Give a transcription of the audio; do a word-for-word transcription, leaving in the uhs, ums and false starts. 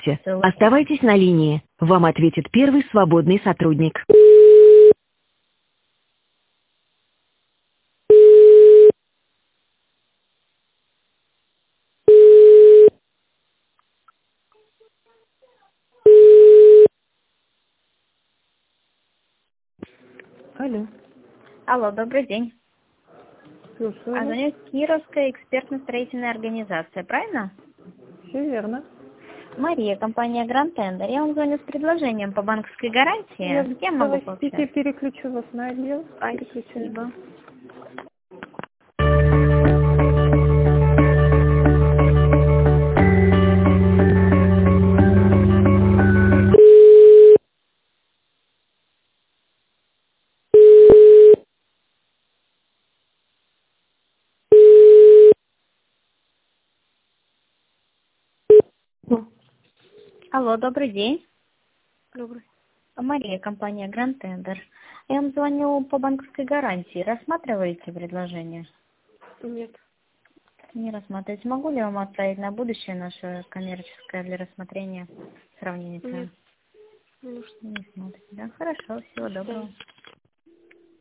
Оставайтесь на линии. Вам ответит первый свободный сотрудник. Алло, Алло, добрый день. слушаю А вас. звонит Кировская экспертно-строительная организация, правильно? Все верно. Мария, компания Grand Tender. Я вам звоню с предложением по банковской гарантии. Я, С кем могу давайте пообщаться? переключу вас на отдел. Переключаю. Спасибо. Ну, Алло, добрый день. добрый. Мария, компания Grand Tender. Я вам звоню по банковской гарантии. Рассматриваете предложение? Нет. Не рассматриваете. Могу ли я вам отправить на будущее наше коммерческое для рассмотрения, сравнения цен? Нет. Не нужно. Не смотрите, да? Хорошо, всего До свидания. доброго.